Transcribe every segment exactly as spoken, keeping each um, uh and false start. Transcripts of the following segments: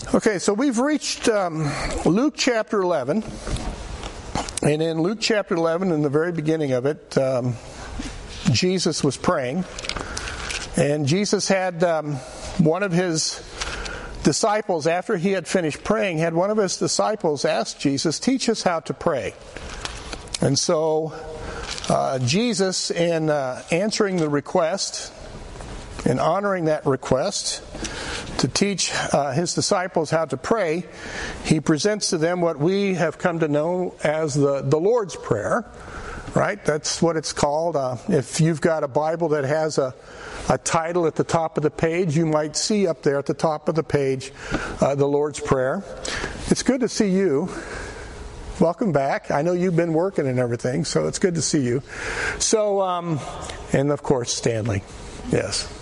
Okay, so we've reached um, Luke chapter eleven. And in Luke chapter eleven, in the very beginning of it, um, Jesus was praying. And Jesus had um, one of his disciples, after he had finished praying, had one of his disciples ask Jesus, teach us how to pray. And so uh, Jesus, in uh, answering the request, in honoring that request, to teach uh, his disciples how to pray, he presents to them what we have come to know as the, the Lord's Prayer, right? That's what it's called. Uh, if you've got a Bible that has a, a title at the top of the page, you might see up there at the top of the page uh, the Lord's Prayer. It's good to see you. Welcome back. I know you've been working and everything, so it's good to see you. So, um, and of course, Stanley. Yes.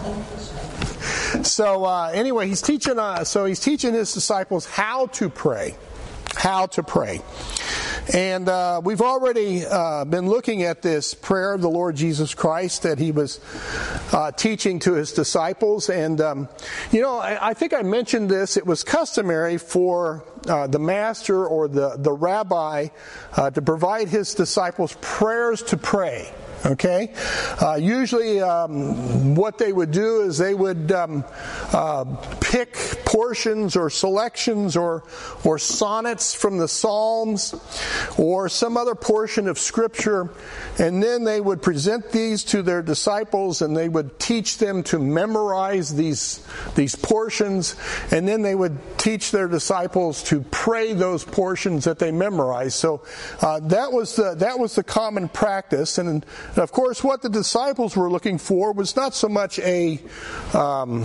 So uh, anyway, he's teaching. Uh, so he's teaching his disciples how to pray, how to pray, and uh, we've already uh, been looking at this prayer of the Lord Jesus Christ that he was uh, teaching to his disciples. And um, you know, I, I think I mentioned this. It was customary for uh, the master or the the rabbi uh, to provide his disciples prayers to pray. Okay, uh, usually um, what they would do is they would um, uh, pick portions or selections or or sonnets from the Psalms or some other portion of Scripture, and then they would present these to their disciples, and they would teach them to memorize these these portions, and then they would teach their disciples to pray those portions that they memorized. So uh, that was the that was the common practice. And And of course, what the disciples were looking for was not so much a, um,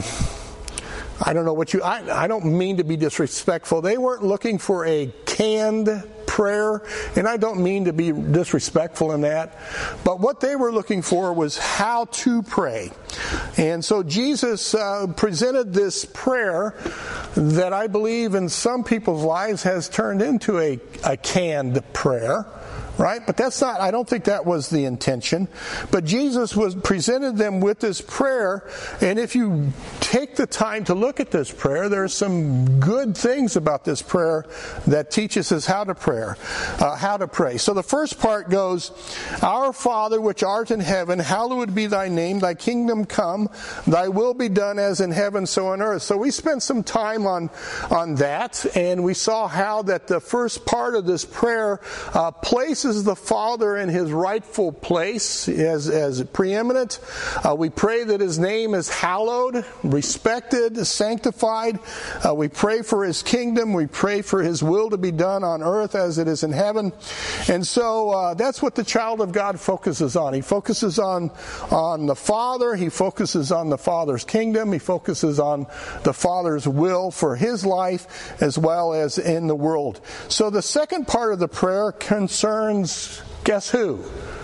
I don't know what you, I, I don't mean to be disrespectful. They weren't looking for a canned prayer, and I don't mean to be disrespectful in that. But what they were looking for was how to pray. And so Jesus uh, presented this prayer that I believe in some people's lives has turned into a, a canned prayer. Right? But that's not, I don't think that was the intention. But Jesus was presented them with this prayer, and if you take the time to look at this prayer, there are some good things about this prayer that teaches us how to pray. Uh, how to pray. So the first part goes, Our Father which art in heaven, hallowed be thy name, thy kingdom come, thy will be done as in heaven so on earth. So we spent some time on, on that, and we saw how that the first part of this prayer uh, places the Father in his rightful place as, as preeminent. Uh, we pray that his name is hallowed, respected, sanctified. Uh, we pray for his kingdom. We pray for his will to be done on earth as it is in heaven. And so uh, that's what the child of God focuses on. He focuses on, on the Father. He focuses on the Father's kingdom. He focuses on the Father's will for his life as well as in the world. So the second part of the prayer concerns guess who?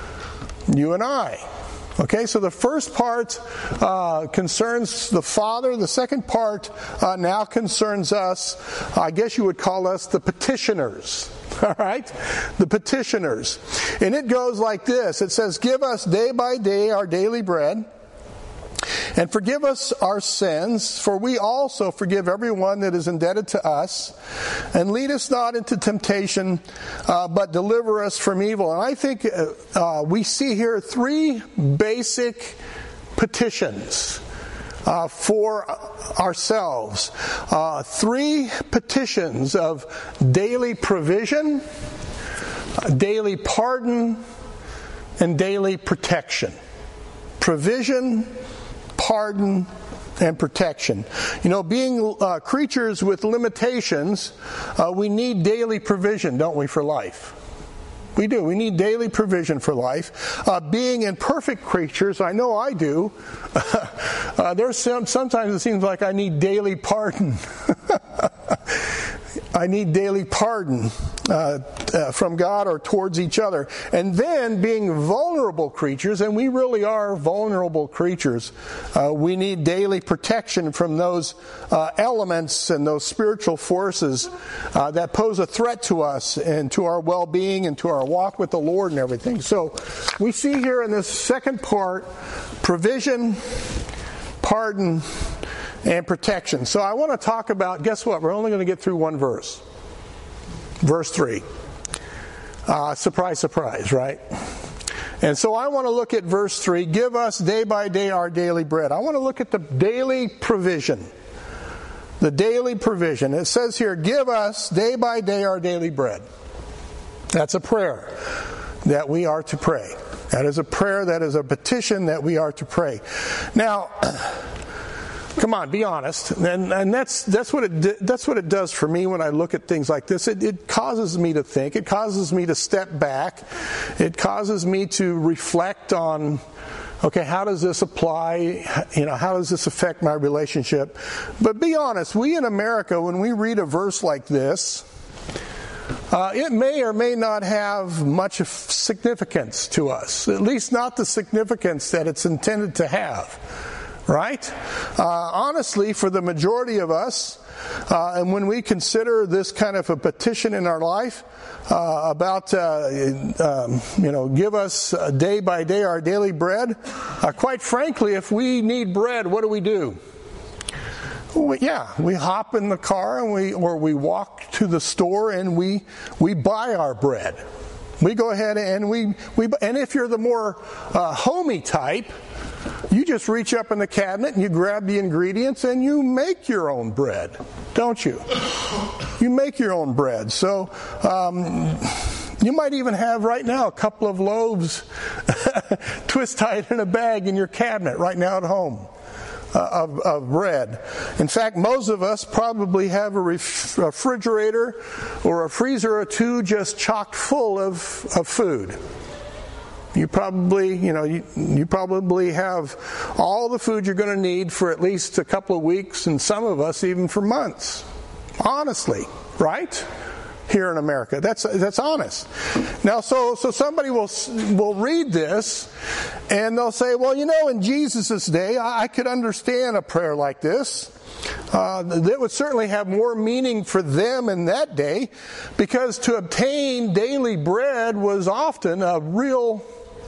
You and I. Okay, so the first part uh, concerns the Father. The second part uh, now concerns us. I guess you would call us the petitioners. All right? The petitioners. And it goes like this. It says, Give us day by day our daily bread, and forgive us our sins, for we also forgive everyone that is indebted to us. And lead us not into temptation, uh, but deliver us from evil. And I think uh, uh, we see here three basic petitions uh, for ourselves. Uh, three petitions of daily provision, daily pardon, and daily protection. Provision, pardon, and protection. You know, being uh, creatures with limitations, uh, we need daily provision, don't we, for life? We do. We need daily provision for life. Uh, being imperfect creatures, I know I do. uh, there's some, sometimes it seems like I need daily pardon. I need daily pardon uh, uh, from God or towards each other. And then being vulnerable creatures, and we really are vulnerable creatures, uh, we need daily protection from those uh, elements and those spiritual forces uh, that pose a threat to us and to our well-being and to our walk with the Lord and everything. So we see here in this second part, provision, pardon, and protection. So I want to talk about, guess what? We're only going to get through one verse. Verse three. Uh, surprise, surprise, right? And so I want to look at verse three. Give us day by day our daily bread. I want to look at the daily provision. The daily provision. It says here, give us day by day our daily bread. That's a prayer that we are to pray. That is a prayer, that is a petition that we are to pray. Now, come on, be honest. And, and that's that's what it that's what it does for me when I look at things like this. It, it causes me to think. It causes me to step back. It causes me to reflect on, okay, how does this apply? You know, how does this affect my relationship? But be honest, we in America, when we read a verse like this, Uh, it may or may not have much of significance to us, at least not the significance that it's intended to have, right? Uh, honestly, for the majority of us, uh, and when we consider this kind of a petition in our life uh, about, uh, um, you know, give us uh, day by day our daily bread, uh, quite frankly, if we need bread, what do we do? Well, yeah, we hop in the car and we, or we walk to the store and we we buy our bread. We go ahead and we we and if you're the more uh, homey type, you just reach up in the cabinet and you grab the ingredients and you make your own bread, don't you? You make your own bread. So um, you might even have right now a couple of loaves twist tied in a bag in your cabinet right now at home. Uh, of, of bread. In fact, most of us probably have a ref- refrigerator or a freezer or two just chock full of, of food. You probably, you know, you, you probably have all the food you're going to need for at least a couple of weeks, and some of us even for months. Honestly, right? Here in America, that's that's honest. Now, so so somebody will will read this, and they'll say, "Well, you know, in Jesus' day, I, I could understand a prayer like this. Uh, that would certainly have more meaning for them in that day, because to obtain daily bread was often a real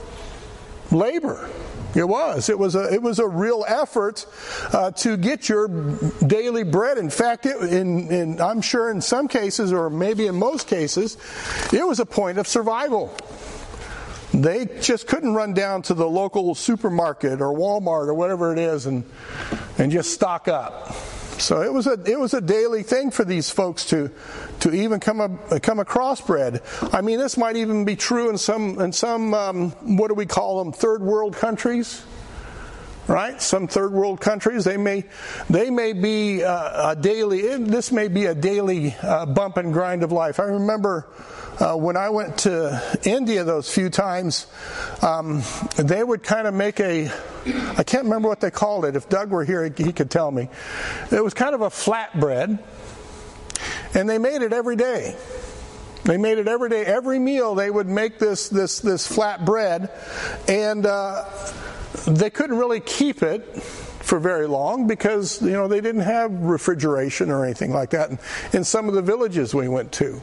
labor." It was. It was a. It was a real effort uh, to get your daily bread. In fact, it, in, in I'm sure in some cases, or maybe in most cases, it was a point of survival. They just couldn't run down to the local supermarket or Walmart or whatever it is and and just stock up. So it was a it was a daily thing for these folks to to even come up, come across bread. I mean, this might even be true in some in some um, what do we call them, third world countries, right? Some third world countries, they may they may be uh, a daily. This may be a daily uh, bump and grind of life. I remember. Uh, when I went to India those few times, um, they would kind of make a, I can't remember what they called it. If Doug were here, he could tell me. It was kind of a flatbread, and they made it every day. They made it every day. Every meal they would make this this this flat bread, and uh, they couldn't really keep it for very long because, you know, they didn't have refrigeration or anything like that in, in some of the villages we went to.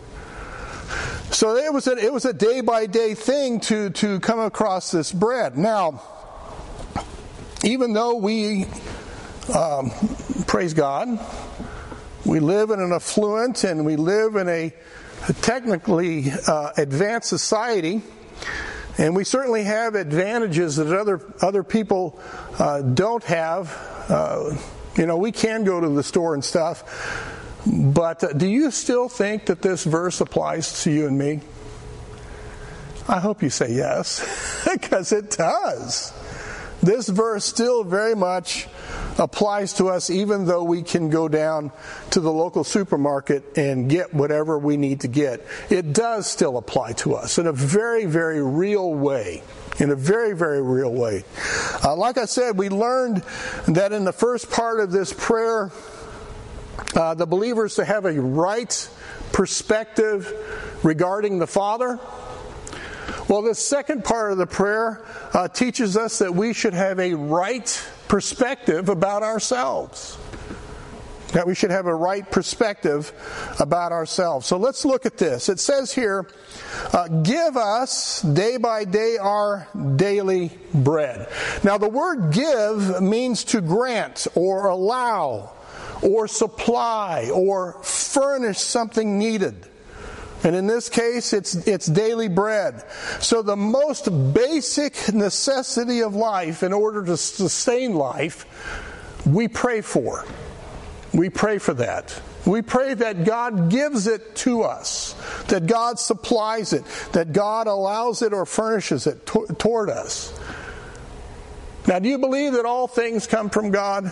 So it was a, it was a day by day thing to, to come across this bread. Now, even though we, um, praise God, we live in an affluent and we live in a technically uh, advanced society, and we certainly have advantages that other other people uh, don't have. Uh, you know, we can go to the store and stuff. But uh, do you still think that this verse applies to you and me? I hope you say yes, because it does. This verse still very much applies to us, even though we can go down to the local supermarket and get whatever we need to get. It does still apply to us in a very, very real way. In a very, very real way. Uh, like I said, we learned that in the first part of this prayer, Uh, the believers to have a right perspective regarding the Father. Well, the second part of the prayer uh, teaches us that we should have a right perspective about ourselves. That we should have a right perspective about ourselves. So let's look at this. It says here, uh, give us day by day our daily bread. Now the word give means to grant or allow or supply or furnish something needed. And in this case, it's it's daily bread. So the most basic necessity of life, in order to sustain life, we pray for. We pray for that. We pray that God gives it to us, that God supplies it, that God allows it or furnishes it to- toward us. Now, do you believe that all things come from God?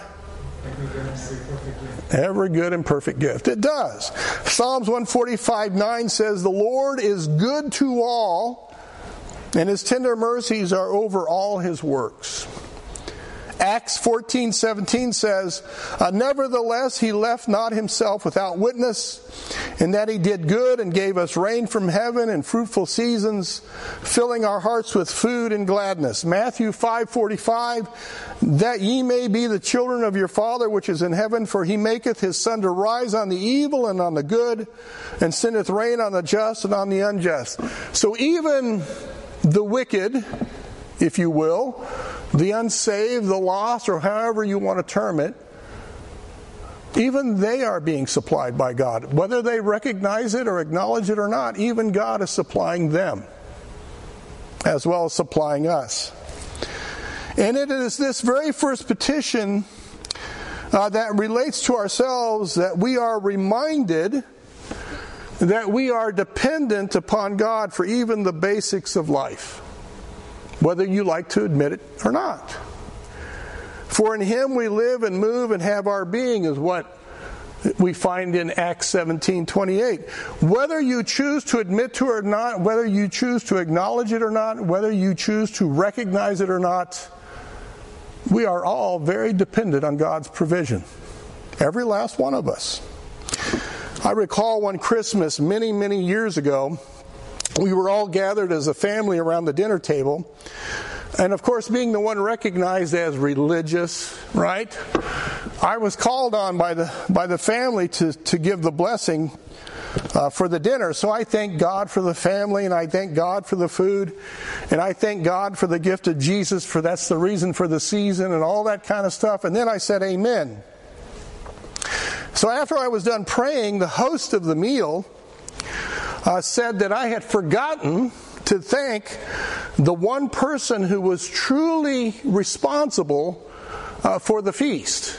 Every good and perfect gift. It does. Psalms one forty-five nine says, the Lord is good to all, and His tender mercies are over all His works. Acts fourteen seventeen says, uh, nevertheless He left not Himself without witness, in that He did good and gave us rain from heaven and fruitful seasons, filling our hearts with food and gladness. Matthew five forty-five, that ye may be the children of your Father which is in heaven, for He maketh His sun to rise on the evil and on the good, and sendeth rain on the just and on the unjust. So even the wicked, if you will, the unsaved, the lost, or however you want to term it, even they are being supplied by God. Whether they recognize it or acknowledge it or not, even God is supplying them, as well as supplying us. And it is this very first petition uh, that relates to ourselves, that we are reminded that we are dependent upon God for even the basics of life, whether you like to admit it or not. For in Him we live and move and have our being, is what we find in Acts seventeen twenty-eight. Whether you choose to admit to it or not, whether you choose to acknowledge it or not, whether you choose to recognize it or not, we are all very dependent on God's provision. Every last one of us. I recall one Christmas many, many years ago, we were all gathered as a family around the dinner table. And of course, being the one recognized as religious, right? I was called on by the by the family to, to give the blessing uh, for the dinner. So I thank God for the family, and I thank God for the food, and I thank God for the gift of Jesus, for that's the reason for the season and all that kind of stuff. And then I said, Amen. So after I was done praying, the host of the meal Uh, said that I had forgotten to thank the one person who was truly responsible uh, for the feast,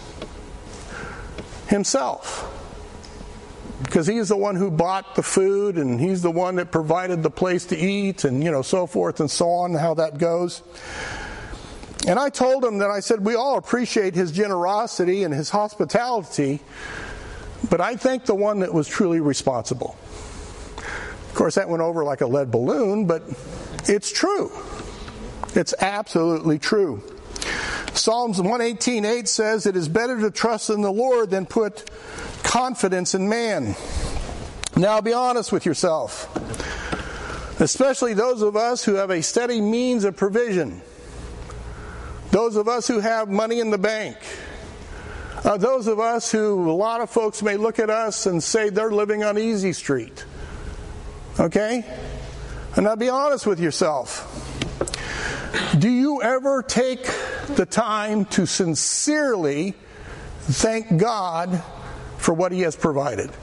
himself. Because he's the one who bought the food, and he's the one that provided the place to eat, and you know, so forth and so on, how that goes. And I told him that I said, we all appreciate his generosity and his hospitality, but I thank the one that was truly responsible. Of course, that went over like a lead balloon, but it's true. It's absolutely true. Psalms one eighteen eight says, it is better to trust in the Lord than put confidence in man. Now, be honest with yourself, especially those of us who have a steady means of provision, those of us who have money in the bank, uh, those of us who, a lot of folks may look at us and say they're living on easy street. Okay? And now be honest with yourself. Do you ever take the time to sincerely thank God for what He has provided?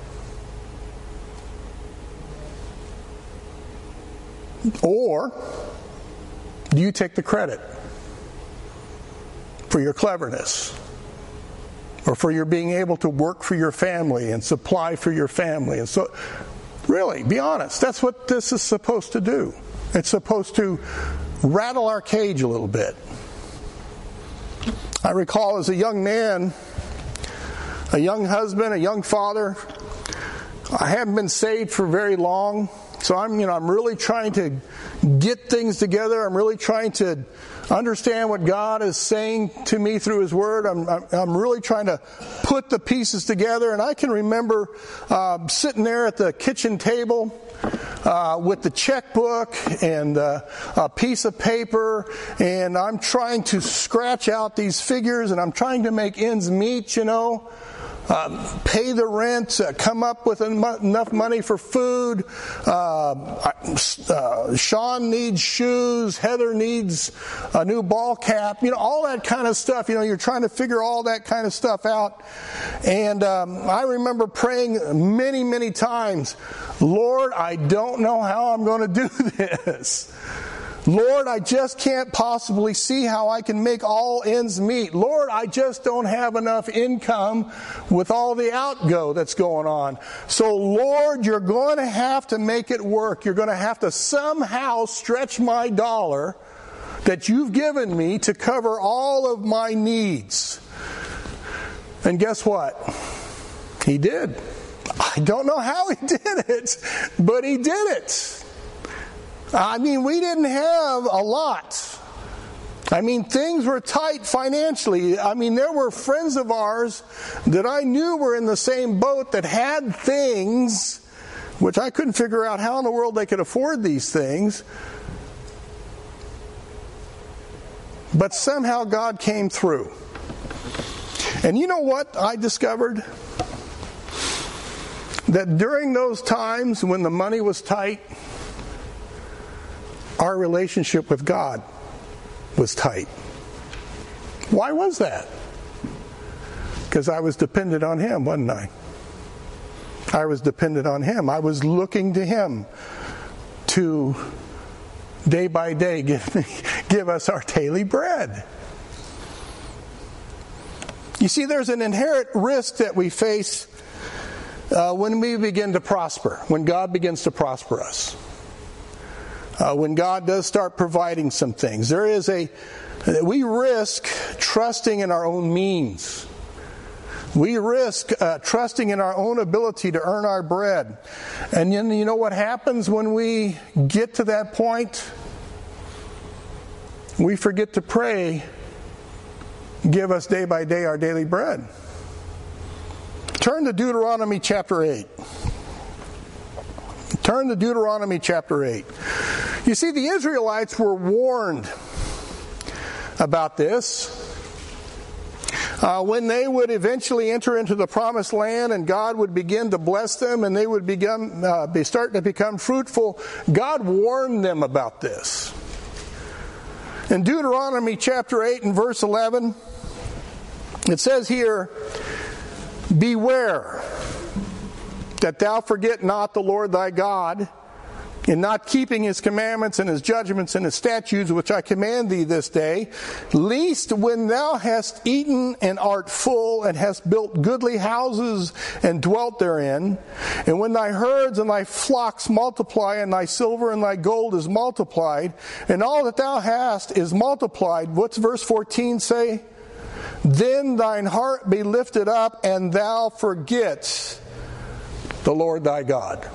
Or do you take the credit for your cleverness, or for your being able to work for your family and supply for your family? And so, really, be honest. That's what this is supposed to do. It's supposed to rattle our cage a little bit. I recall as a young man, a young husband, a young father, I haven't been saved for very long, so I'm, you know, I'm really trying to get things together. I'm really trying to understand what God is saying to me through His Word. I'm, I'm, I'm really trying to put the pieces together. And I can remember uh, sitting there at the kitchen table uh, with the checkbook and uh, a piece of paper, and I'm trying to scratch out these figures, and I'm trying to make ends meet, you know. um, pay the rent, uh, come up with enough money for food. Uh, uh, Sean needs shoes. Heather needs a new ball cap. You know, all that kind of stuff. You know, you're trying to figure all that kind of stuff out. And um, I remember praying many, many times, Lord, I don't know how I'm going to do this. Lord, I just can't possibly see how I can make all ends meet. Lord, I just don't have enough income with all the outgo that's going on. So, Lord, you're going to have to make it work. You're going to have to somehow stretch my dollar that you've given me to cover all of my needs. And guess what? He did. I don't know how he did it, but he did it. I mean, we didn't have a lot. I mean, things were tight financially. I mean, there were friends of ours that I knew were in the same boat that had things, which I couldn't figure out how in the world they could afford these things. But somehow God came through. And you know what I discovered? That during those times when the money was tight, our relationship with God was tight. Why was that? Because I was dependent on Him, wasn't I? I was dependent on Him. I was looking to Him to day by day give me, give us our daily bread. You see, there's an inherent risk that we face uh, when we begin to prosper, when God begins to prosper us. Uh, when God does start providing some things, there is a, we risk trusting in our own means. We risk uh, trusting in our own ability to earn our bread. And then you know what happens when we get to that point? We forget to pray, give us day by day our daily bread. Turn to Deuteronomy chapter eight. Turn to Deuteronomy chapter eight. You see, the Israelites were warned about this. Uh, when they would eventually enter into the promised land and God would begin to bless them and they would begin, uh, be start to become fruitful, God warned them about this. In Deuteronomy chapter eight and verse eleven, it says here, "Beware that thou forget not the Lord thy God, in not keeping His commandments and His judgments and His statutes, which I command thee this day, lest when thou hast eaten and art full, and hast built goodly houses and dwelt therein, and when thy herds and thy flocks multiply, and thy silver and thy gold is multiplied, and all that thou hast is multiplied," what's verse fourteen say? "Then thine heart be lifted up, and thou forget the Lord thy God."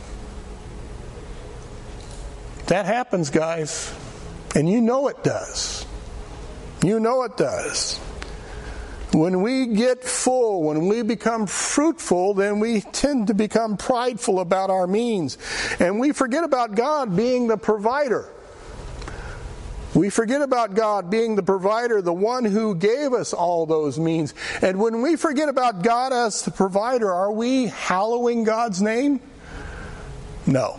That happens, guys. And you know it does. You know it does. When we get full, when we become fruitful, then we tend to become prideful about our means. And we forget about God being the provider. We forget about God being the provider, the one who gave us all those means. And when we forget about God as the provider, are we hallowing God's name? No.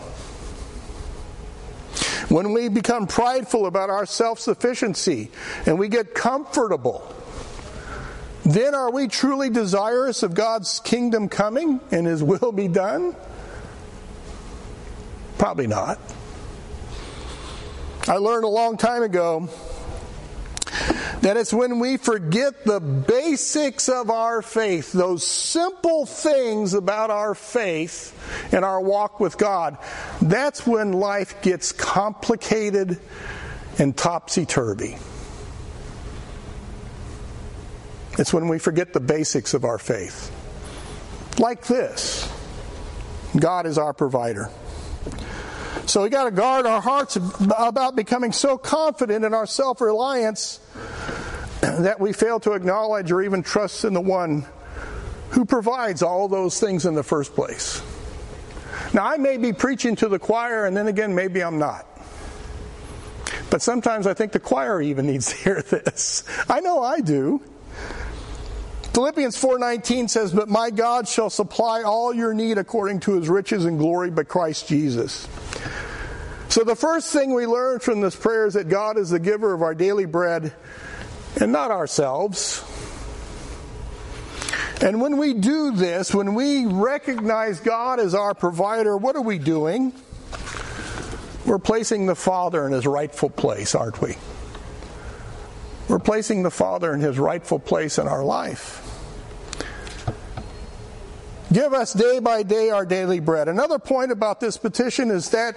When we become prideful about our self-sufficiency and we get comfortable, then are we truly desirous of God's kingdom coming and His will be done? Probably not. I learned a long time ago that it's when we forget the basics of our faith, those simple things about our faith and our walk with God, that's when life gets complicated and topsy-turvy. It's when we forget the basics of our faith. Like this: God is our provider. So we got to guard our hearts about becoming so confident in our self-reliance that we fail to acknowledge or even trust in the one who provides all those things in the first place. Now, I may be preaching to the choir, and then again, maybe I'm not. But sometimes I think the choir even needs to hear this. I know I do. Philippians four nineteen says, "But my God shall supply all your need according to his riches and glory by Christ Jesus." So the first thing we learn from this prayer is that God is the giver of our daily bread and not ourselves. And when we do this, when we recognize God as our provider, what are we doing? We're placing the Father in his rightful place, aren't we? We're placing the Father in his rightful place in our life. Give us day by day our daily bread. Another point about this petition is that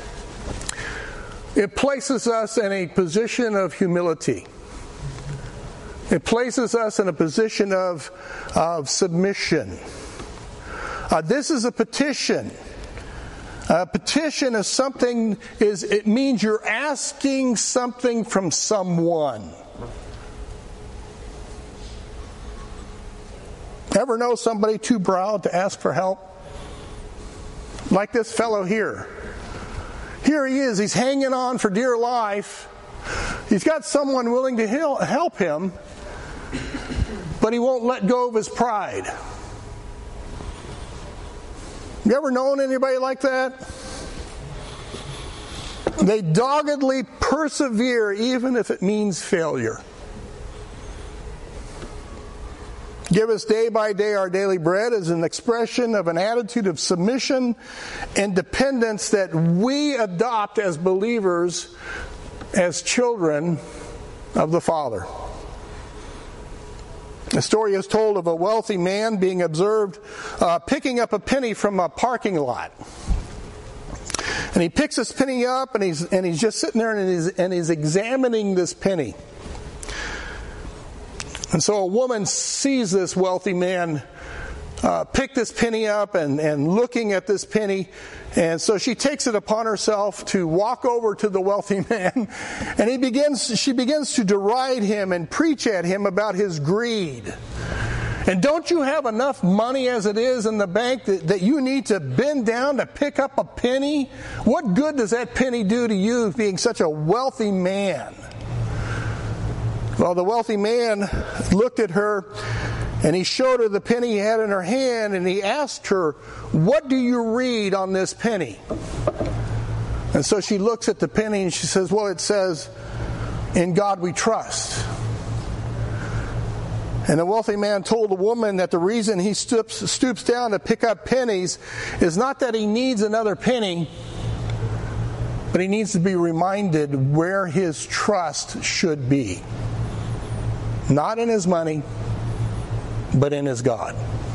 it places us in a position of humility. It places us in a position of, of submission. Uh, this is a petition. A petition is something, is it means you're asking something from someone. Ever know somebody too proud to ask for help? Like this fellow here. Here he is, he's hanging on for dear life. He's got someone willing to help him, but he won't let go of his pride. You ever known anybody like that? They doggedly persevere even if it means failure. Give us day by day our daily bread is an expression of an attitude of submission and dependence that we adopt as believers, as children of the Father. A story is told of a wealthy man being observed uh, picking up a penny from a parking lot. And he picks this penny up and he's and he's just sitting there and he's, and he's examining this penny. And so a woman sees this wealthy man uh, pick this penny up and, and looking at this penny. And so she takes it upon herself to walk over to the wealthy man. And he begins, she begins to deride him and preach at him about his greed. And don't you have enough money as it is in the bank that, that you need to bend down to pick up a penny? What good does that penny do to you being such a wealthy man? Well, the wealthy man looked at her and he showed her the penny he had in her hand and he asked her, "What do you read on this penny?" And so she looks at the penny and she says, "Well, it says, 'In God we trust.'" And the wealthy man told the woman that the reason he stoops, stoops down to pick up pennies is not that he needs another penny, but he needs to be reminded where his trust should be. Not in his money, but in his God.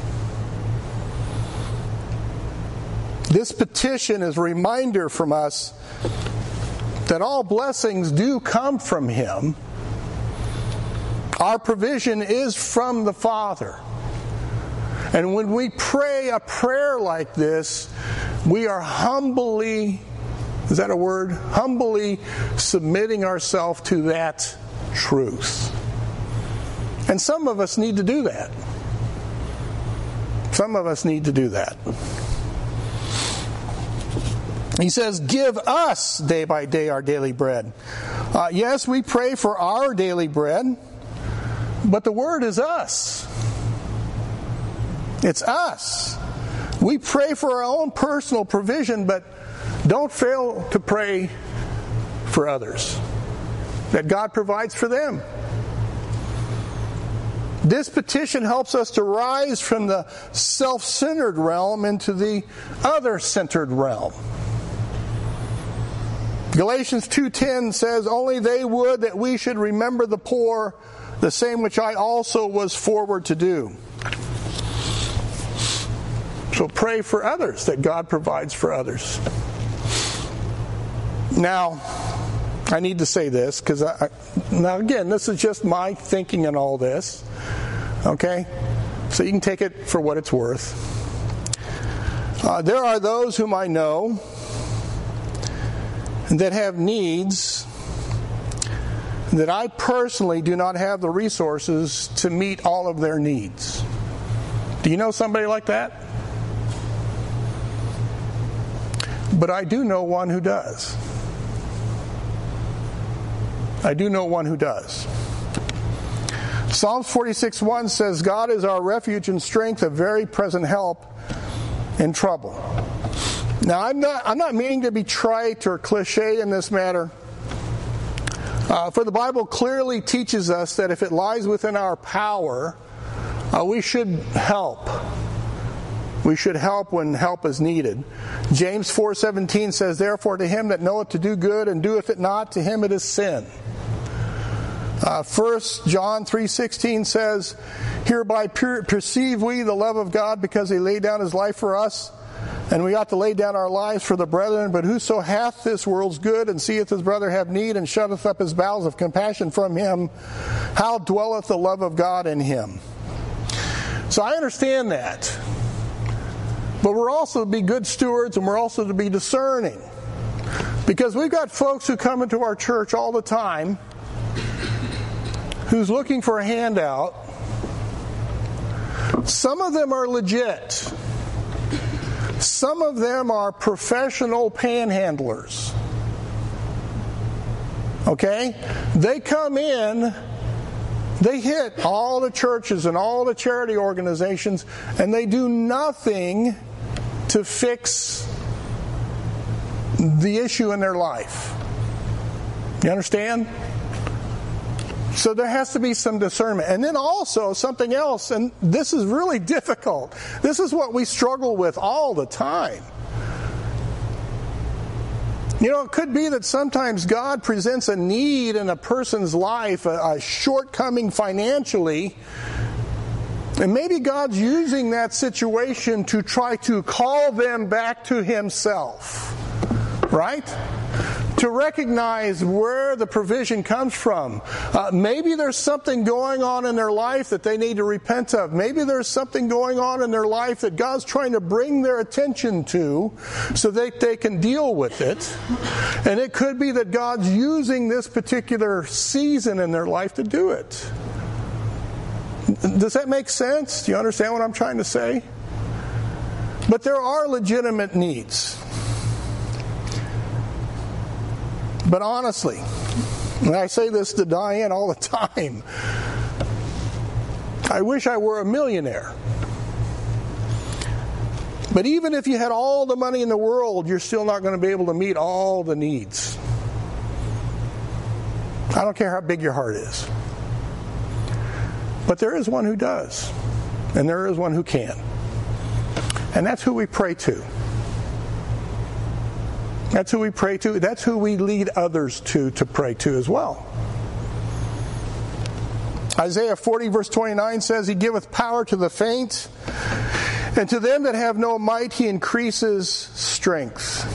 This petition is a reminder from us that all blessings do come from him. Our provision is from the Father. And when we pray a prayer like this, we are humbly, is that a word? Humbly submitting ourselves to that truth. And some of us need to do that. Some of us need to do that. He says, give us day by day our daily bread. Uh, yes, we pray for our daily bread, but the word is us. It's us. We pray for our own personal provision, but don't fail to pray for others, that God provides for them. This petition helps us to rise from the self-centered realm into the other-centered realm. Galatians two ten says, "Only they would that we should remember the poor, the same which I also was forward to do." So pray for others, that God provides for others. Now, I need to say this, because I, now again, this is just my thinking in all this. Okay? So you can take it for what it's worth. Uh, there are those whom I know that have needs that I personally do not have the resources to meet all of their needs. Do you know somebody like that? But I do know one who does. I do know one who does. Psalms forty-six one says, God is our refuge and strength, a very present help in trouble. Now, I'm not, I'm not meaning to be trite or cliche in this matter. Uh, for the Bible clearly teaches us that if it lies within our power, uh, we should help. We should help when help is needed. James four seventeen says, therefore to him that knoweth to do good and doeth it not, to him it is sin. Uh, First John three sixteen says, hereby per- perceive we the love of God, because he laid down his life for us, and we ought to lay down our lives for the brethren. But whoso hath this world's good, and seeth his brother have need, and shutteth up his bowels of compassion from him, how dwelleth the love of God in him? So I understand that. But we're also to be good stewards, and we're also to be discerning. Because we've got folks who come into our church all the time who's looking for a handout. Some of them are legit. Some of them are professional panhandlers. Okay? They come in, they hit all the churches and all the charity organizations, and they do nothing to fix the issue in their life. You understand? So there has to be some discernment. And then also something else, and this is really difficult. This is what we struggle with all the time. You know, it could be that sometimes God presents a need in a person's life, a, a shortcoming financially, and maybe God's using that situation to try to call them back to himself. Right? To recognize where the provision comes from. Uh, maybe there's something going on in their life that they need to repent of. Maybe there's something going on in their life that God's trying to bring their attention to so that they can deal with it. And it could be that God's using this particular season in their life to do it. Does that make sense? Do you understand what I'm trying to say? But there are legitimate needs. But honestly, and I say this to Diane all the time, I wish I were a millionaire. But even if you had all the money in the world, you're still not going to be able to meet all the needs. I don't care how big your heart is. But there is one who does. And there is one who can. And that's who we pray to. That's who we pray to. That's who we lead others to, to pray to as well. Isaiah forty verse twenty-nine says, he giveth power to the faint, and to them that have no might he increases strength.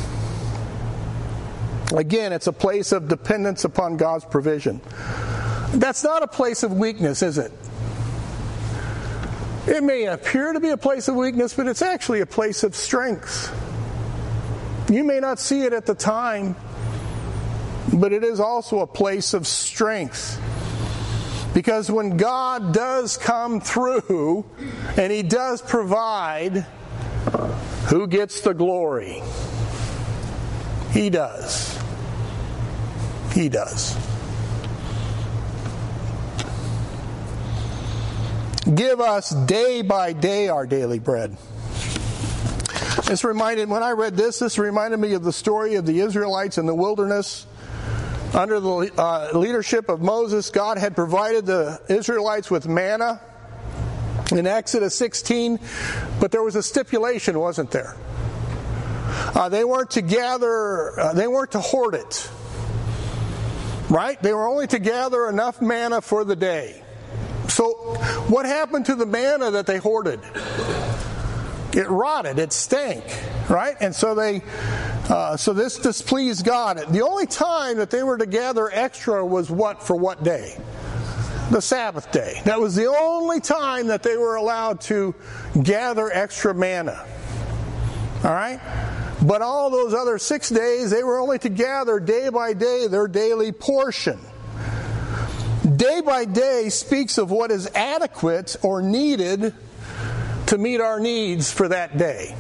Again, it's a place of dependence upon God's provision. That's not a place of weakness, is it? It may appear to be a place of weakness, but it's actually a place of strength. You may not see it at the time, but it is also a place of strength. Because when God does come through and he does provide, who gets the glory? He does. He does. Give us day by day our daily bread. This reminded, when I read this, this reminded me of the story of the Israelites in the wilderness. Under the uh, leadership of Moses, God had provided the Israelites with manna in Exodus sixteen, but there was a stipulation, wasn't there? Uh, they weren't to gather, uh, they weren't to hoard it. Right? They were only to gather enough manna for the day. So, what happened to the manna that they hoarded? It rotted, it stank, right? And so they, uh, so this displeased God. The only time that they were to gather extra was what, for what day? The Sabbath day. That was the only time that they were allowed to gather extra manna. All right? But all those other six days, they were only to gather day by day their daily portion. Day by day speaks of what is adequate or needed to meet our needs for that day.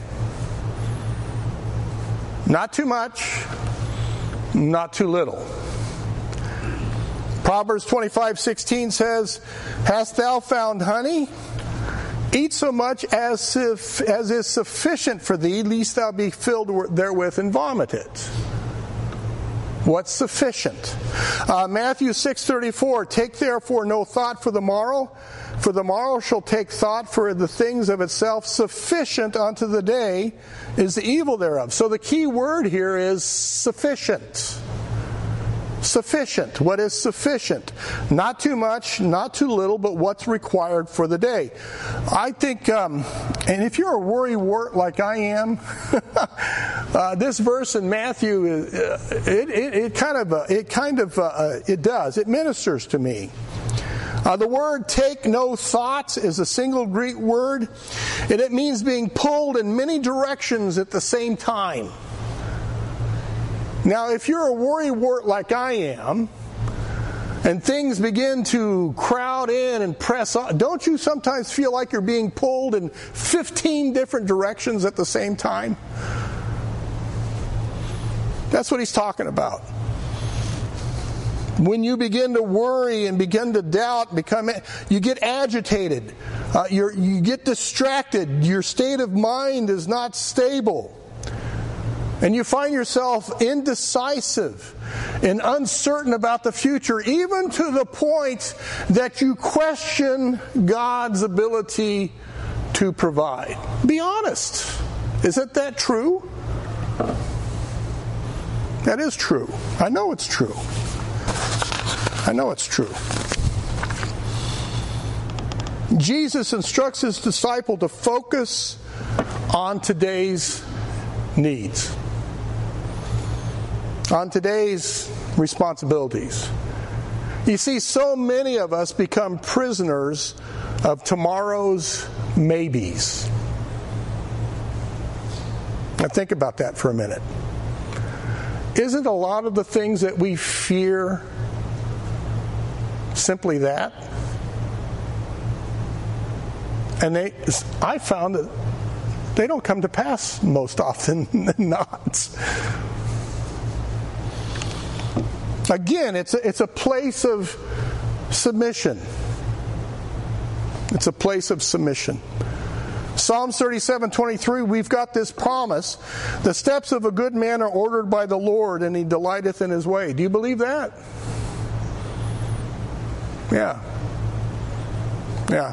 Not too much, not too little. Proverbs twenty-five sixteen says, "Hast thou found honey? Eat so much as if, as is sufficient for thee, lest thou be filled therewith and vomit it." What's sufficient? Uh, Matthew six thirty-four, "Take therefore no thought for the morrow, for the morrow shall take thought for the things of itself. Sufficient unto the day is the evil thereof." So the key word here is sufficient. Sufficient. What is sufficient? Not too much, not too little, but what's required for the day. I think, um, and if you're a worrywart like I am, uh, this verse in Matthew, uh, it, it, it kind of, uh, it kind of, uh, it does. It ministers to me. Uh, the word "take no thought" is a single Greek word, and it means being pulled in many directions at the same time. Now, if you're a worrywart like I am, and things begin to crowd in and press on, don't you sometimes feel like you're being pulled in fifteen different directions at the same time? That's what he's talking about. When you begin to worry and begin to doubt, become you get agitated, uh, you're, you get distracted, your state of mind is not stable. And you find yourself indecisive and uncertain about the future, even to the point that you question God's ability to provide. Be honest. Isn't that true? That is true. I know it's true. I know it's true. Jesus instructs his disciple to focus on today's needs, on today's responsibilities. You see, so many of us become prisoners of tomorrow's maybes. Now think about that for a minute. Isn't a lot of the things that we fear simply that? And they, I found that they don't come to pass most often than not. Again, it's a, it's a place of submission. It's a place of submission. Psalms thirty-seven twenty-three, we've got this promise. The steps of a good man are ordered by the Lord, and he delighteth in his way. Do you believe that? Yeah. Yeah.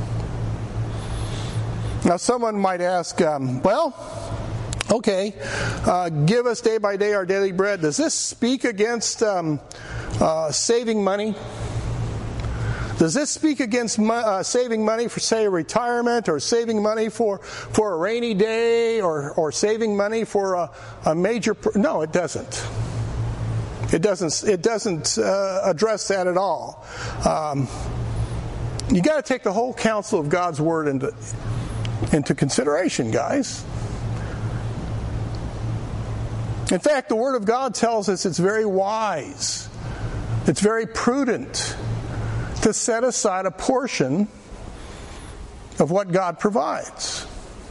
Now someone might ask, um, well, okay, uh, give us day by day our daily bread. Does this speak against um, uh, saving money? Does this speak against mo- uh, saving money for, say, retirement, or saving money for, for a rainy day, or, or saving money for a, a major... Pr- no, it doesn't. It doesn't. It doesn't uh, address that at all. Um, you got to take the whole counsel of God's Word into into consideration, guys. In fact, the Word of God tells us it's very wise, it's very prudent to set aside a portion of what God provides.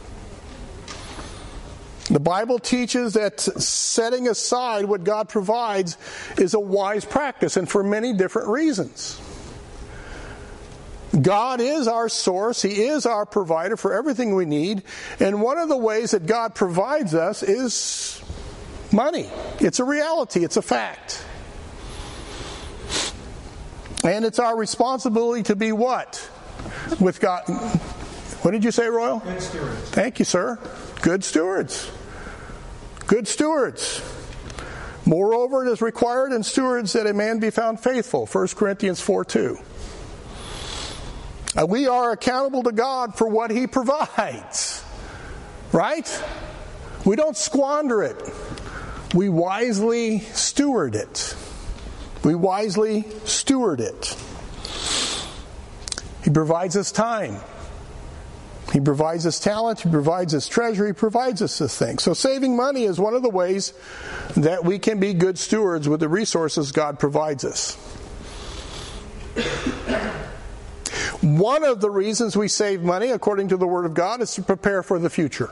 The Bible teaches that setting aside what God provides is a wise practice, and for many different reasons. God is our source. He is our provider for everything we need. And one of the ways that God provides us is money. It's a reality. It's a fact. And it's our responsibility to be what? With God. What did you say, Royal? Good stewards. Thank you, sir. Good stewards. Good stewards. Moreover, it is required in stewards that a man be found faithful. First Corinthians four two. Uh, we are accountable to God for what He provides. Right? We don't squander it. We wisely steward it. We wisely steward it. He provides us time. He provides us talent. He provides us treasure. He provides us this thing. So saving money is one of the ways that we can be good stewards with the resources God provides us. One of the reasons we save money, according to the Word of God, is to prepare for the future.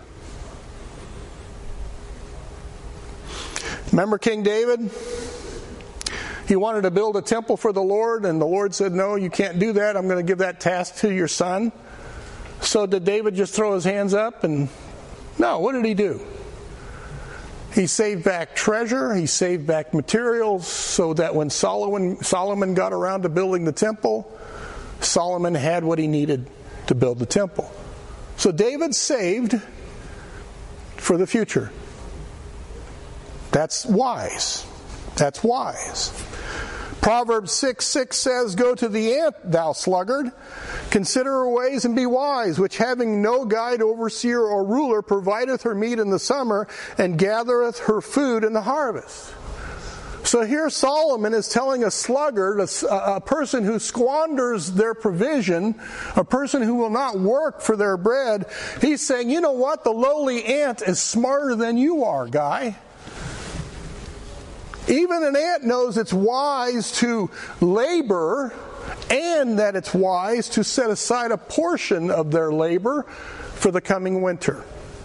Remember King David? he wanted to build a temple for the Lord, and the Lord said, no, you can't do that. I'm going to give that task to your son. So did David just throw his hands up? And no, what did he do? He saved back treasure, he saved back materials, so that when Solomon, Solomon got around to building the temple, Solomon had what he needed to build the temple. So David saved for the future. That's wise. That's wise. Proverbs six six says, go to the ant, thou sluggard. Consider her ways and be wise, which having no guide, overseer, or ruler, provideth her meat in the summer, and gathereth her food in the harvest. So here Solomon is telling a sluggard, a, a person who squanders their provision, a person who will not work for their bread, he's saying, you know what, the lowly ant is smarter than you are, guy. Even an ant knows it's wise to labor, and that it's wise to set aside a portion of their labor for the coming winter.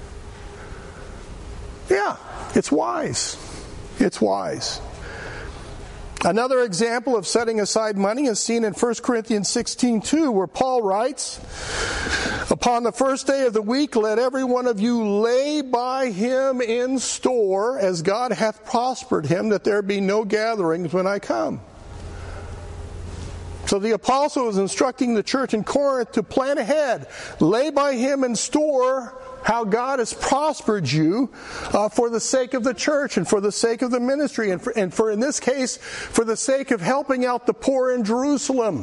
Yeah, it's wise. It's wise. Another example of setting aside money is seen in First Corinthians sixteen two, where Paul writes, upon the first day of the week let every one of you lay by him in store, as God hath prospered him, that there be no gatherings when I come. So the apostle is instructing the church in Corinth to plan ahead. Lay by him in store how God has prospered you uh, for the sake of the church and for the sake of the ministry, and for, and for, in this case, for the sake of helping out the poor in Jerusalem.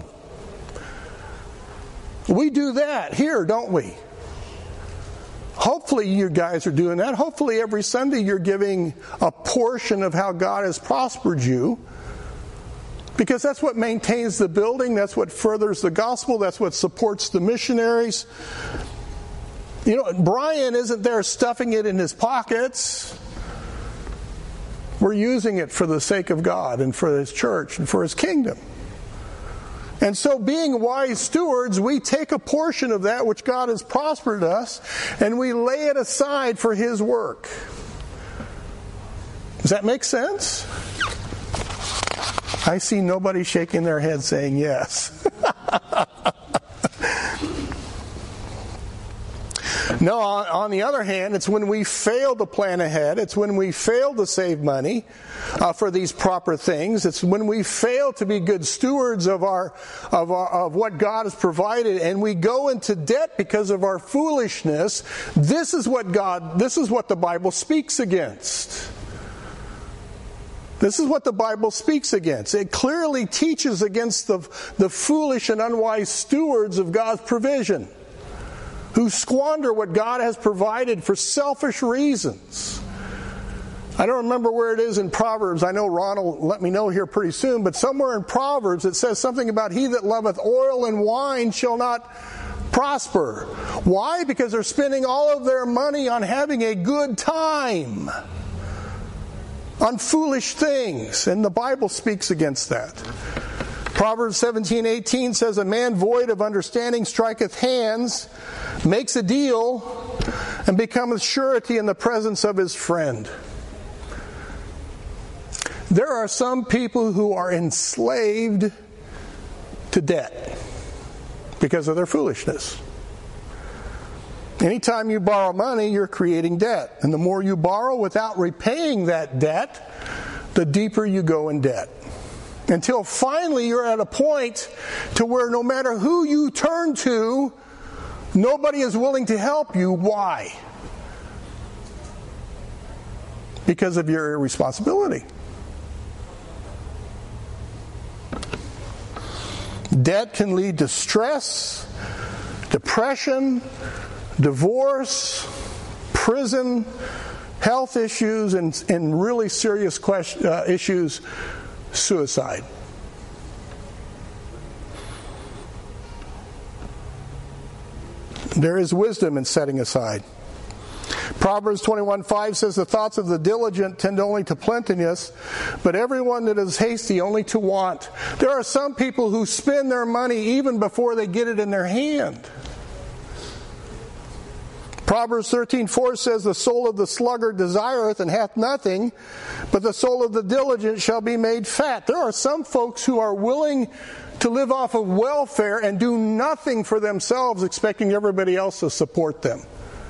We do that here, don't we? Hopefully you guys are doing that. Hopefully every Sunday you're giving a portion of how God has prospered you. Because that's what maintains the building, that's what furthers the gospel, that's what supports the missionaries. You know, Brian isn't there stuffing it in his pockets. We're using it for the sake of God and for his church and for his kingdom. And so being wise stewards, we take a portion of that which God has prospered us and we lay it aside for his work. Does that make sense? I see nobody shaking their head saying yes. No, on the other hand, it's when we fail to plan ahead. It's when we fail to save money uh, for these proper things. It's when we fail to be good stewards of our, of our of what God has provided, and we go into debt because of our foolishness. This is what God. This is what the Bible speaks against. This is what the Bible speaks against. It clearly teaches against the, the foolish and unwise stewards of God's provision, who squander what God has provided for selfish reasons. I don't remember where it is in Proverbs. I know Ron will let me know here pretty soon, but somewhere in Proverbs it says something about he that loveth oil and wine shall not prosper. Why? Because they're spending all of their money on having a good time, on foolish things, and the Bible speaks against that. Proverbs seventeen eighteen says, a man void of understanding striketh hands, makes a deal, and becometh surety in the presence of his friend. There are some people who are enslaved to debt because of their foolishness. Anytime you borrow money, you're creating debt. And the more you borrow without repaying that debt, the deeper you go in debt. Until finally you're at a point to where no matter who you turn to, nobody is willing to help you. Why? Because of your irresponsibility. Debt can lead to stress, depression, divorce, prison, health issues, and, and really serious question, uh, issues, suicide. There is wisdom in setting aside. Proverbs twenty-one five says, the thoughts of the diligent tend only to plenteousness, but everyone that is hasty only to want. There are some people who spend their money even before they get it in their hand. Proverbs thirteen four says, the soul of the sluggard desireth and hath nothing, but the soul of the diligent shall be made fat. There are some folks who are willing to live off of welfare and do nothing for themselves, expecting everybody else to support them.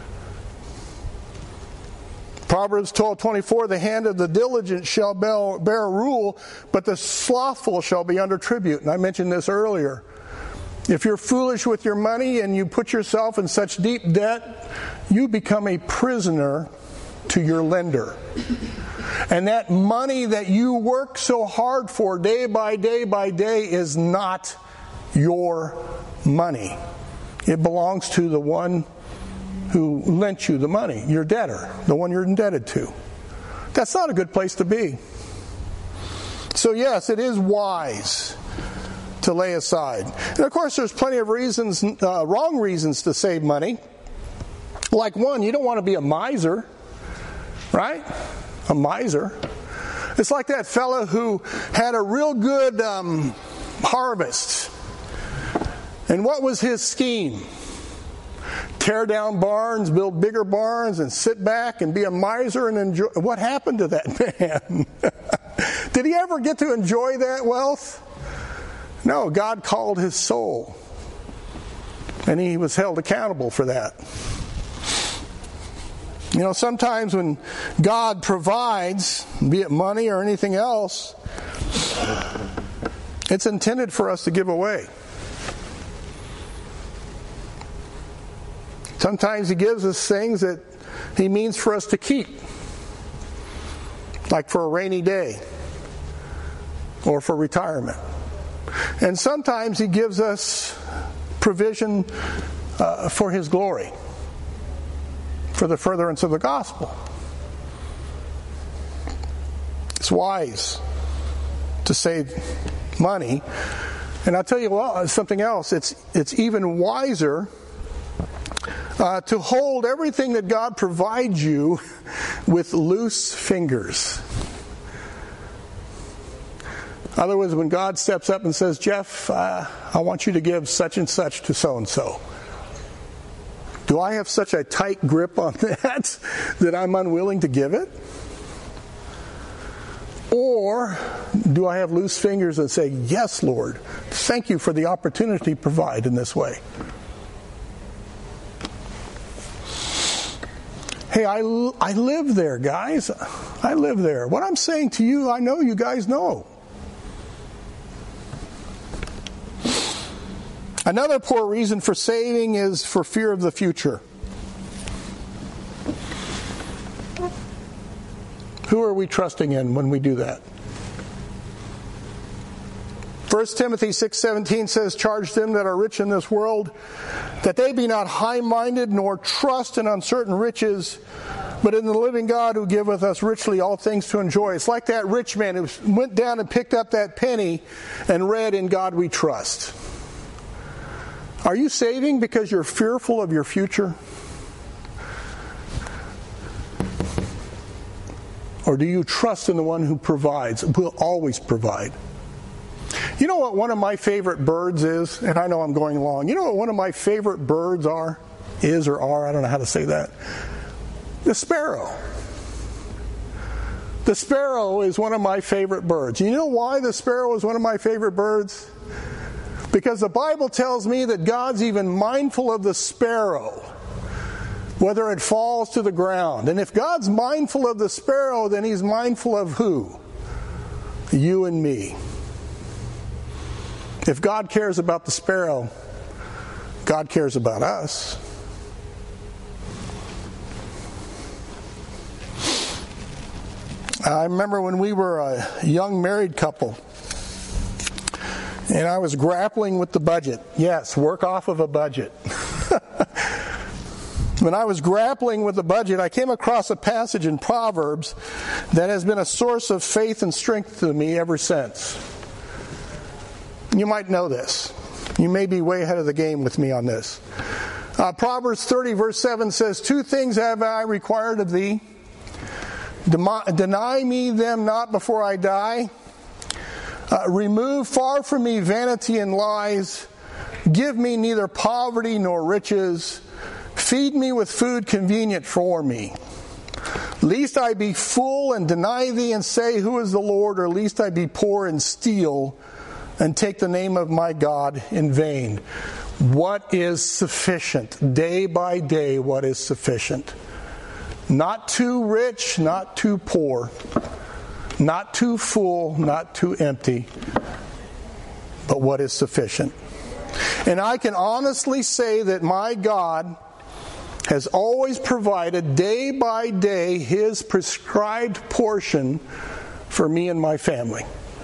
Proverbs twelve twenty-four, the hand of the diligent shall bear, bear rule, but the slothful shall be under tribute. And I mentioned this earlier. If you're foolish with your money and you put yourself in such deep debt, you become a prisoner to your lender. And that money that you work so hard for day by day by day is not your money. It belongs to the one who lent you the money, your debtor, the one you're indebted to. That's not a good place to be. So yes, it is wise to lay aside. And of course, there's plenty of reasons, uh, wrong reasons to save money. Like one, you don't want to be a miser, right? A miser. It's like that fellow who had a real good um, harvest. And what was his scheme? Tear down barns, build bigger barns, and sit back and be a miser and enjoy. What happened to that man? Did he ever get to enjoy that wealth? No, God called his soul. And he was held accountable for that. You know, sometimes when God provides, be it money or anything else, it's intended for us to give away. Sometimes he gives us things that he means for us to keep. Like for a rainy day. Or for retirement. And sometimes he gives us provision uh, for his glory. For the furtherance of the gospel. It's wise to save money. And I'll tell you well, something else. It's, it's even wiser Uh, to hold everything that God provides you with loose fingers. In other words, when God steps up and says, Jeff, uh, I want you to give such and such to so-and-so. Do I have such a tight grip on that that I'm unwilling to give it? Or do I have loose fingers and say, yes, Lord, thank you for the opportunity to provide in this way? Hey, I, I live there, guys. I live there. What I'm saying to you, I know you guys know. Another poor reason for saving is for fear of the future. Who are we trusting in when we do that? First Timothy six seventeen says, charge them that are rich in this world, that they be not high-minded, nor trust in uncertain riches, but in the living God who giveth us richly all things to enjoy. It's like that rich man who went down and picked up that penny and read, in God we trust. Are you saving because you're fearful of your future? Or do you trust in the one who provides, will always provide? You know what one of my favorite birds is? And I know I'm going long. You know what one of my favorite birds are? Is or are? I don't know how to say that. The sparrow. The sparrow is one of my favorite birds. You know why the sparrow is one of my favorite birds? Because the Bible tells me that God's even mindful of the sparrow, whether it falls to the ground. And if God's mindful of the sparrow, then He's mindful of who? You and me. If God cares about the sparrow, God cares about us. I remember when we were a young married couple, and I was grappling with the budget. Yes, work off of a budget. When I was grappling with the budget, I came across a passage in Proverbs that has been a source of faith and strength to me ever since. You might know this. You may be way ahead of the game with me on this. Uh, Proverbs thirty verse seven says, two things have I required of thee. Deny me them not before I die. Uh, remove far from me vanity and lies. Give me neither poverty nor riches. Feed me with food convenient for me. Lest I be full and deny thee and say, who is the Lord? Or lest I be poor and steal and take the name of my God in vain. What is sufficient? Day by day, what is sufficient? Not too rich, not too poor. Not too full, not too empty. But what is sufficient? And I can honestly say that my God has always provided day by day His prescribed portion for me and my family.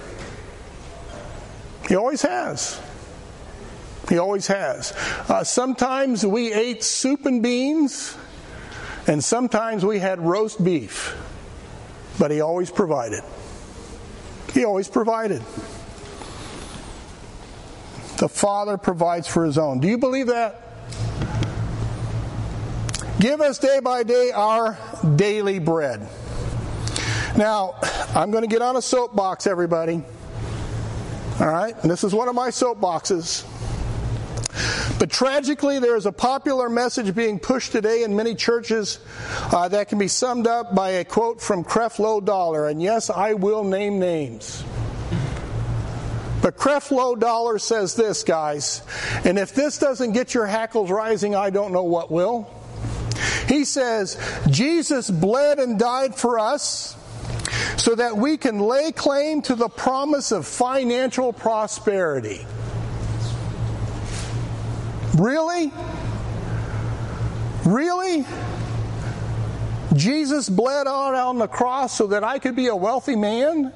He always has. He always has. Uh, sometimes we ate soup and beans, and sometimes we had roast beef. But He always provided. He always provided. The Father provides for His own. Do you believe that? Give us day by day our daily bread. Now, I'm going to get on a soapbox, everybody. All right? And this is one of my soapboxes. But tragically, there is a popular message being pushed today in many churches uh, that can be summed up by a quote from Creflo Dollar. And yes, I will name names. But Creflo Dollar says this, guys. And if this doesn't get your hackles rising, I don't know what will. He says, Jesus bled and died for us so that we can lay claim to the promise of financial prosperity. Really? Really? Jesus bled out on the cross so that I could be a wealthy man?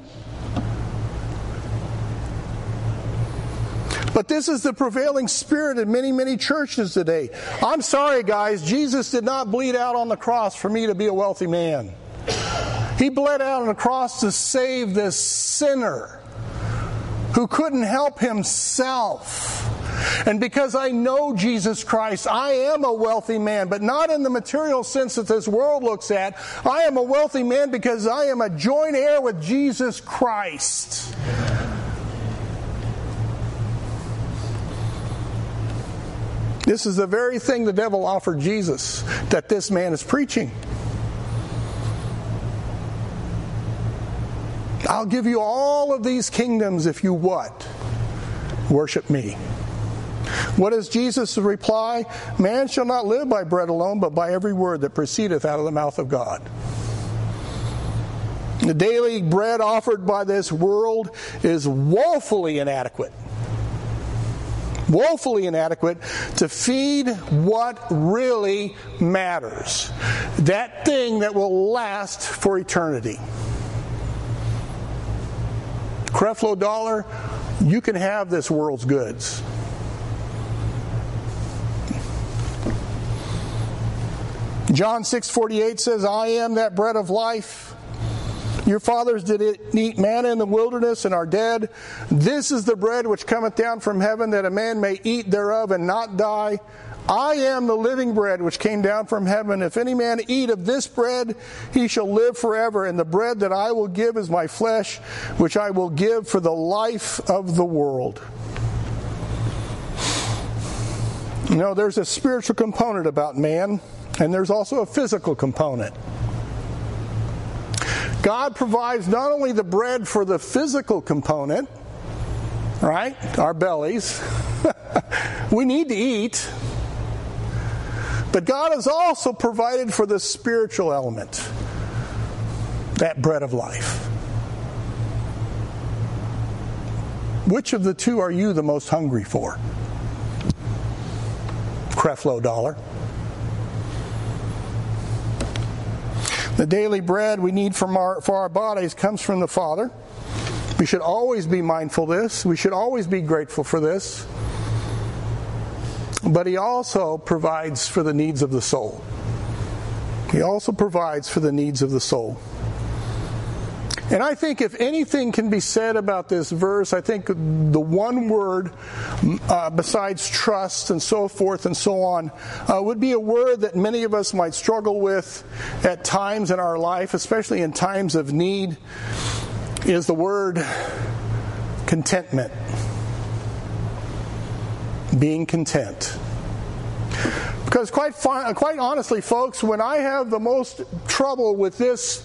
But this is the prevailing spirit in many, many churches today. I'm sorry, guys. Jesus did not bleed out on the cross for me to be a wealthy man. He bled out on the cross to save this sinner who couldn't help himself. And because I know Jesus Christ, I am a wealthy man, but not in the material sense that this world looks at. I am a wealthy man because I am a joint heir with Jesus Christ. This is the very thing the devil offered Jesus that this man is preaching. I'll give you all of these kingdoms if you what? Worship me. What is Jesus' reply? Man shall not live by bread alone, but by every word that proceedeth out of the mouth of God. The daily bread offered by this world is woefully inadequate. Woefully inadequate to feed what really matters. That thing that will last for eternity. Creflo Dollar, you can have this world's goods. John six forty-eight says, I am that bread of life. Your fathers did eat manna in the wilderness and are dead. This is the bread which cometh down from heaven, that a man may eat thereof and not die. I am the living bread which came down from heaven. If any man eat of this bread, he shall live forever. And the bread that I will give is my flesh, which I will give for the life of the world. You know, there's a spiritual component about man, and there's also a physical component. God provides not only the bread for the physical component, right? Our bellies. We need to eat. But God has also provided for the spiritual element. That bread of life. Which of the two are you the most hungry for? Creflo Dollar. The daily bread we need from our, for our bodies comes from the Father. We should always be mindful of this. We should always be grateful for this. But He also provides for the needs of the soul. He also provides for the needs of the soul. And I think if anything can be said about this verse, I think the one word uh, besides trust and so forth and so on uh, would be a word that many of us might struggle with at times in our life, especially in times of need, is the word contentment. Being content. Because quite fi- quite honestly, folks, when I have the most trouble with this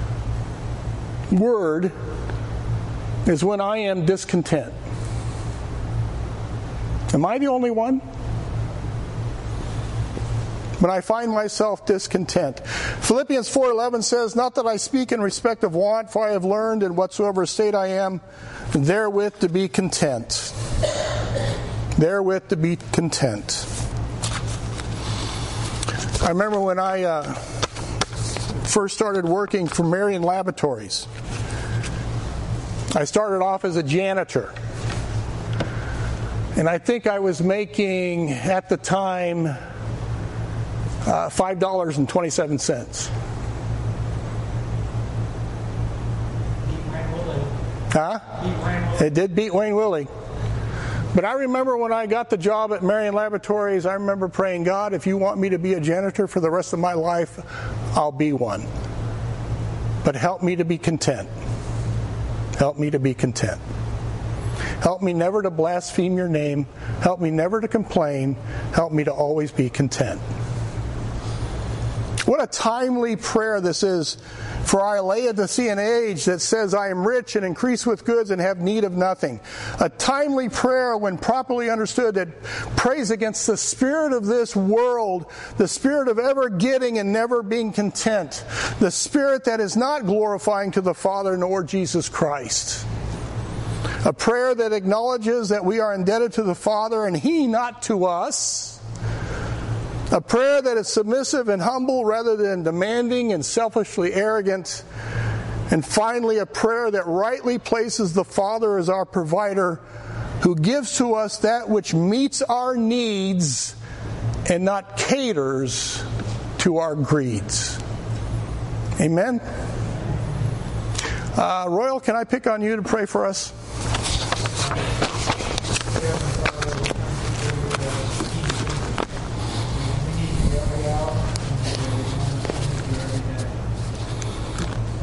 word is when I am discontent. Am I the only one? When I find myself discontent. Philippians four eleven says, "Not that I speak in respect of want, for I have learned in whatsoever state I am, therewith to be content." Therewith to be content. I remember when I uh, first started working for Marion Laboratories. I started off as a janitor. And I think I was making, at the time, uh, five dollars and twenty-seven cents. Huh? It did beat Wayne Willie. But I remember when I got the job at Marion Laboratories, I remember praying, God, if you want me to be a janitor for the rest of my life, I'll be one. But help me to be content. Help me to be content. Help me never to blaspheme your name. Help me never to complain. Help me to always be content. What a timely prayer this is for our Laodicean age that says, I am rich and increase with goods and have need of nothing. A timely prayer, when properly understood, that prays against the spirit of this world, the spirit of ever getting and never being content, the spirit that is not glorifying to the Father nor Jesus Christ. A prayer that acknowledges that we are indebted to the Father and He not to us. A prayer that is submissive and humble rather than demanding and selfishly arrogant. And finally, a prayer that rightly places the Father as our provider, who gives to us that which meets our needs and not caters to our greeds. Amen? Uh, Royal, can I pick on you to pray for us?